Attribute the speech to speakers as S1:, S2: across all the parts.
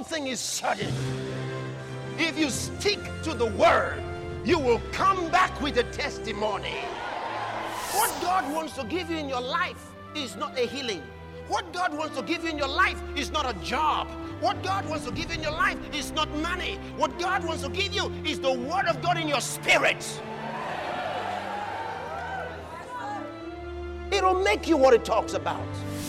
S1: thing is certain. If you stick to the word, you will come back with a testimony. What God wants to give you in your life is not a healing. What God wants to give you in your life is not a job. What God wants to give you in your life is not money. What God wants to give you is the word of God in your spirit. It'll make you what it talks about.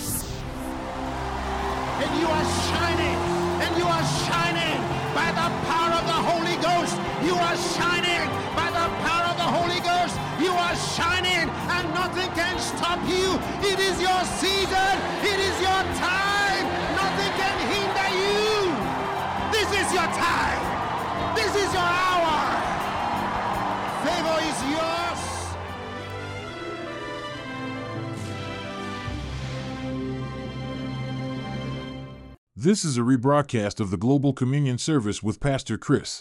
S1: And you are shining. And you are shining by the power of the Holy Ghost. You are shining by the power of the Holy Ghost. You are shining and nothing can stop you. It is your season. It is your time. Nothing can hinder you. This is your time. This is your hour. Favor is yours.
S2: This is a rebroadcast of the Global Communion Service with Pastor Chris.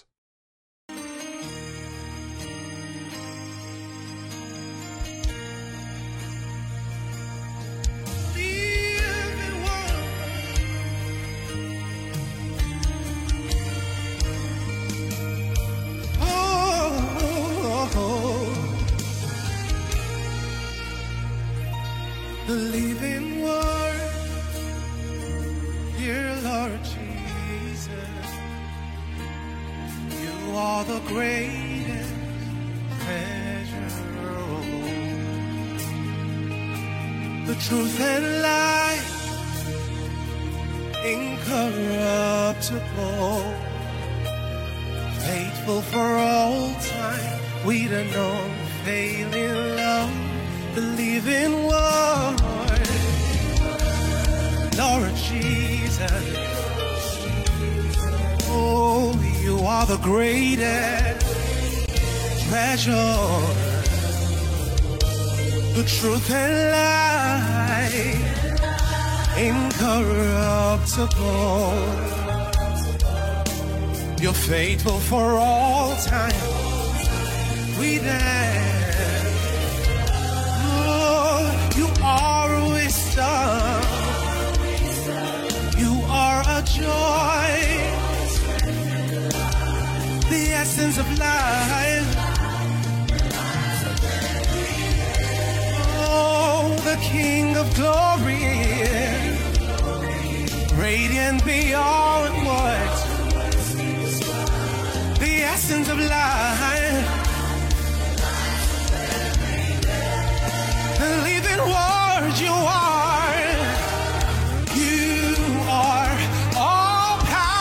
S3: The living word, dear Lord Jesus, you are the greatest treasure. The truth and life, incorruptible, faithful for all time, we don't know, failing love. The living word, Lord Jesus. Oh, you are the greatest treasure. The truth and life, incorruptible. You're faithful for all time. We dance. You are wisdom. You are a joy. The essence of life. Oh, the King of glory. Radiant beyond words. The essence of life. The living word you are. You are all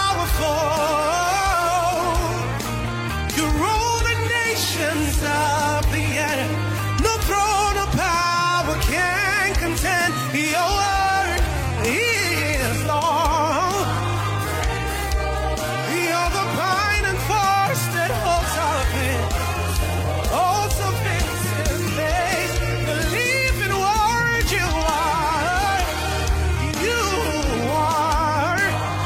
S3: powerful. You rule the nations of the earth. No throne of power can contend. Your word is Lord. You're the pine and forest that holds our faith. Also things in place. The living word you are. You are.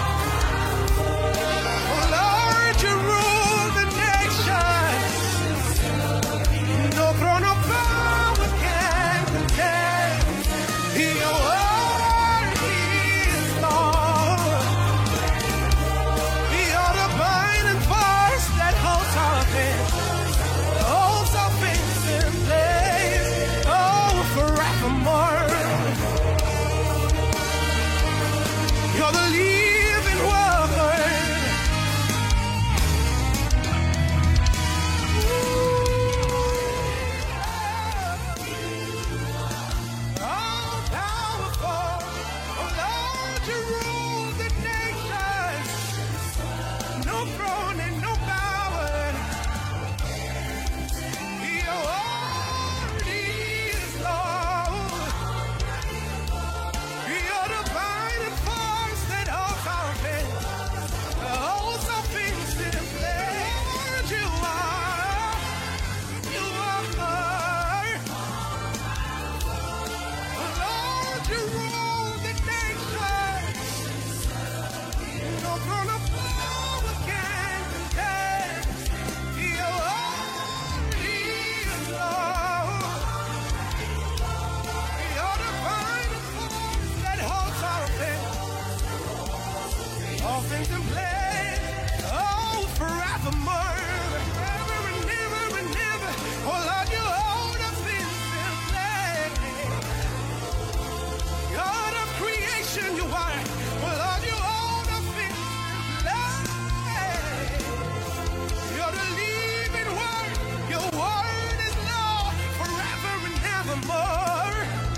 S3: Oh Lord, you rule the nations. No throne of power can contend. Your word is Lord. You're the vine and forest that holds our faith. Holds our things in place. Oh, forevermore. You're the living word. All powerful. Oh Lord, you rule the nations. No throne and no power. Your word is Lord. You're the vine and forest that holds our faith. Holds our things in place. You are. You are. Lord, you rule the nations. No throne of power can contend. Your word is Lord. You're the vine and forest that holds our faith. All things and play. Oh, forevermore. Forever and ever and ever. Oh, Lord, you hold us in play. God of creation, you are. Oh, Lord, you hold us in play. You're the living word. Your word is law forever and evermore.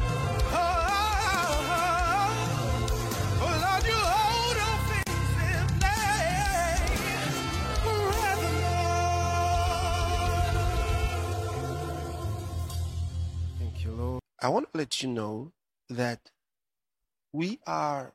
S4: Thank you, Lord. I want to let you know that we are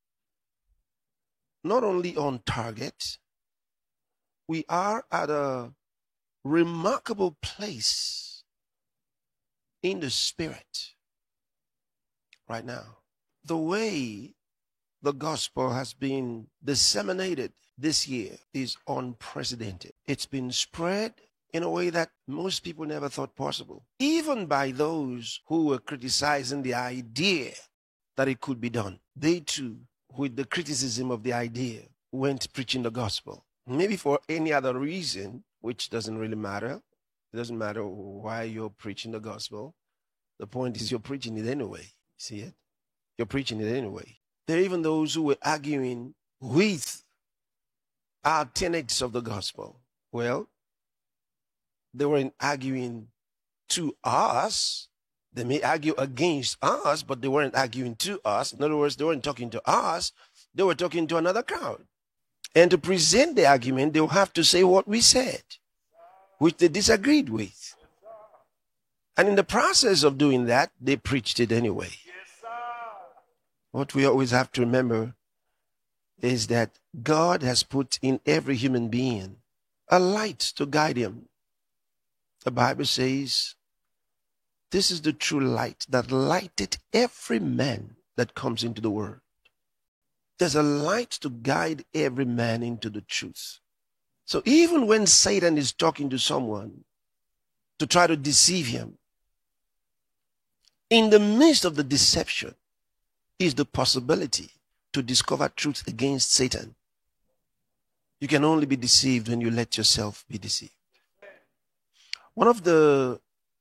S4: not only on target, we are at a remarkable place in the spirit right now. The way the gospel has been disseminated this year is unprecedented. It's been spread in a way that most people never thought possible, even by those who were criticizing the idea that it could be done. They too, with the criticism of the idea, went preaching the gospel. Maybe for any other reason, which doesn't really matter. It doesn't matter why you're preaching the gospel. The point is you're preaching it anyway. See it? You're preaching it anyway. There are even those who were arguing with our tenets of the gospel. Well, they weren't arguing to us. They may argue against us, but they weren't arguing to us. In other words, they weren't talking to us. They were talking to another crowd. And to present the argument, they'll have to say what we said, which they disagreed with. And in the process of doing that, they preached it anyway. What we always have to remember is that God has put in every human being a light to guide him. The Bible says, this is the true light that lighteth every man that comes into the world. There's a light to guide every man into the truth. So even when Satan is talking to someone to try to deceive him, in the midst of the deception is the possibility to discover truth against Satan. You can only be deceived when you let yourself be deceived. One of the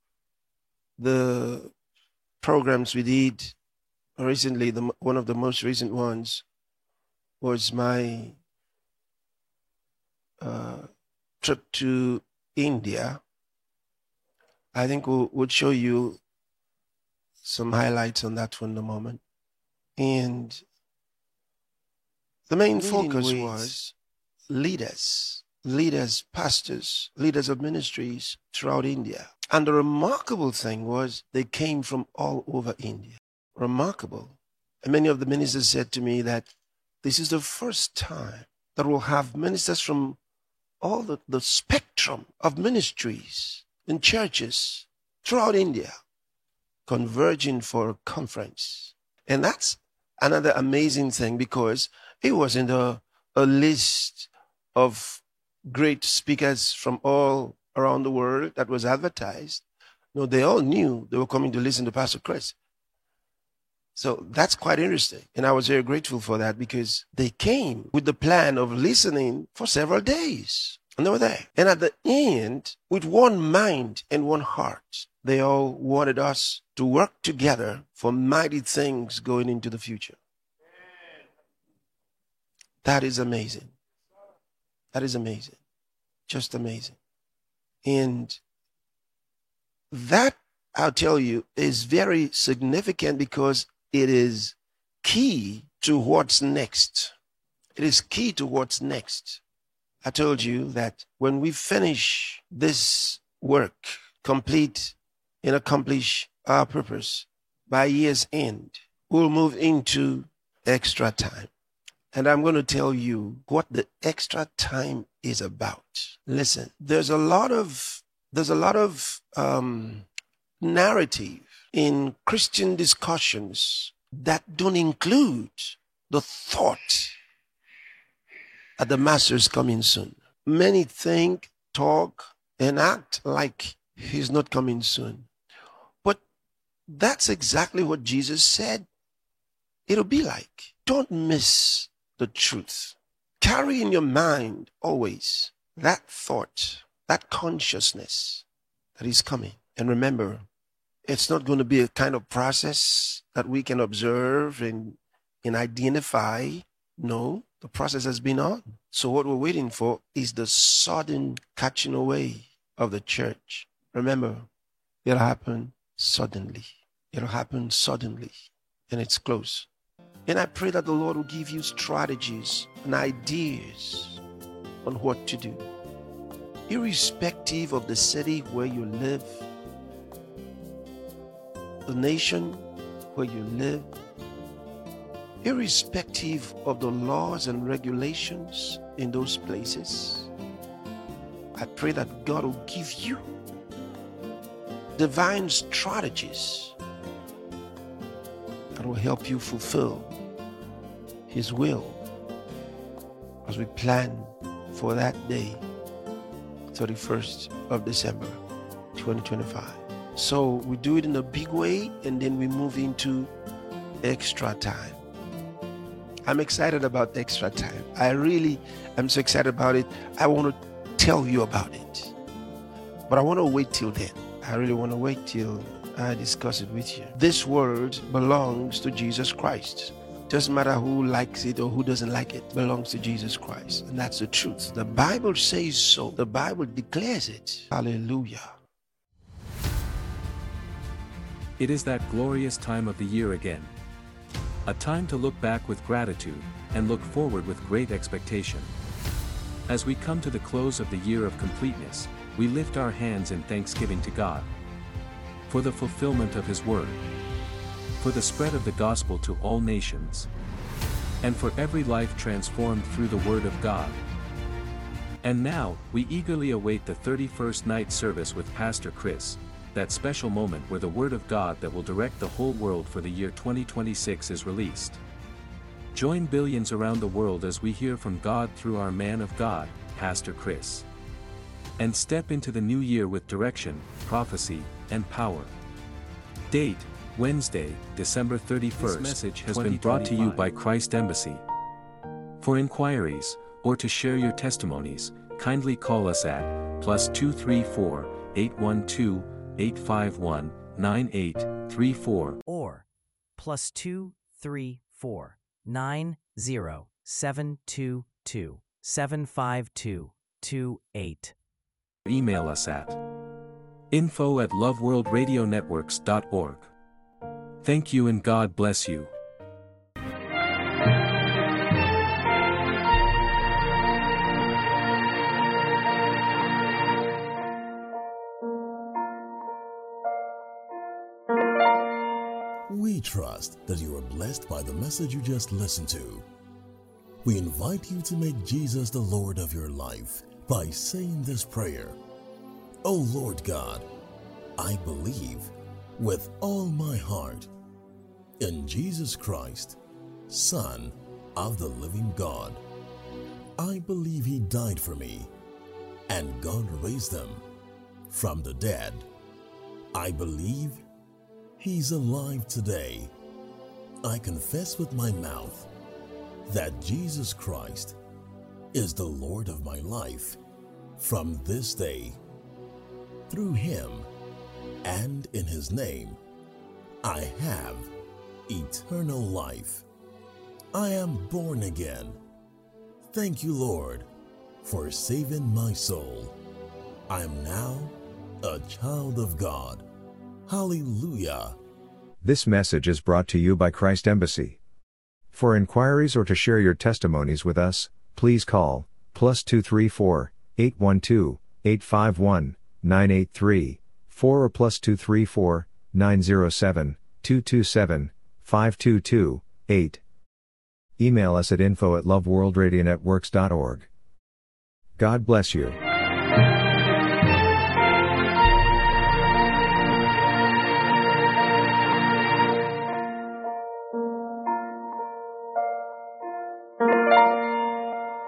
S4: programs we did recently, one of the most recent ones, was my trip to India. I think we'll show you some highlights on that one in a moment. And the main focus was leaders, pastors, leaders of ministries throughout India. And the remarkable thing was they came from all over India. Remarkable. And many of the ministers said to me that this is the first time that we'll have ministers from all the spectrum of ministries and churches throughout India converging for a conference. And that's another amazing thing, because it wasn't a list of great speakers from all around the world that was advertised. No, they all knew they were coming to listen to Pastor Chris. So that's quite interesting. And I was very grateful for that, because they came with the plan of listening for several days. And they were there. And at the end, with one mind and one heart, they all wanted us to work together for mighty things going into the future. That is amazing. That is amazing. Just amazing. And that, I'll tell you, is very significant, because it is key to what's next. It is key to what's next. I told you that when we finish this work, complete and accomplish our purpose by year's end, we'll move into extra time. And I'm going to tell you what the extra time is about. Listen, there's a lot of narrative in Christian discussions that don't include the thought that the master is coming soon. Many think, talk, and act like he's not coming soon. But that's exactly what Jesus said it'll be like. Don't miss the truth. Carry in your mind always that thought, that consciousness that is coming. And remember, it's not going to be a kind of process that we can observe and identify. No, the process has been on. So what we're waiting for is the sudden catching away of the church. Remember, it'll happen suddenly. It'll happen suddenly. And it's close. And I pray that the Lord will give you strategies and ideas on what to do. Irrespective of the city where you live, the nation where you live, irrespective of the laws and regulations in those places, I pray that God will give you divine strategies that will help you fulfill His will as we plan for that day, 31st of December, 2025. So we do it in a big way, and then we move into extra time. I'm excited about extra time. I really am so excited about it. I want to tell you about it. But I want to wait till then. I really want to wait till I discuss it with you. This word belongs to Jesus Christ. Doesn't matter who likes it or who doesn't like it. It belongs to Jesus Christ. And that's the truth. The Bible says so. The Bible declares it. Hallelujah.
S5: It is that glorious time of the year again. A time to look back with gratitude and look forward with great expectation. As we come to the close of the year of completeness, we lift our hands in thanksgiving to God for the fulfillment of His word, for the spread of the gospel to all nations, and for every life transformed through the word of God. And now, we eagerly await the 31st night service with Pastor Chris, that special moment where the word of God that will direct the whole world for the year 2026 is released. Join billions around the world as we hear from God through our man of God, Pastor Chris. And step into the new year with direction, prophecy, and power. Date, Wednesday, December 31st. This message has been brought to you by Christ Embassy. For inquiries, or to share your testimonies, kindly call us at +234 812 851 9834
S6: or +234 90722 75228.
S5: Email us at info@loveworldradionetworks.org. Thank you and God bless you.
S7: We trust that you are blessed by the message you just listened to. We invite you to make Jesus the Lord of your life by saying this prayer. Oh Lord God, I believe with all my heart in Jesus Christ, Son of the living God. I believe He died for me and God raised Him from the dead. I believe He's alive today. I confess with my mouth that Jesus Christ is the Lord of my life from this day. Through Him and in His name, I have eternal life. I am born again. Thank you, Lord, for saving my soul. I am now a child of God. Hallelujah.
S8: This message is brought to you by Christ Embassy. For inquiries or to share your testimonies with us, please call +234 812 851 9834 or +234 907 227 5228. Email us at info@loveworldradionetworks.org. God bless you.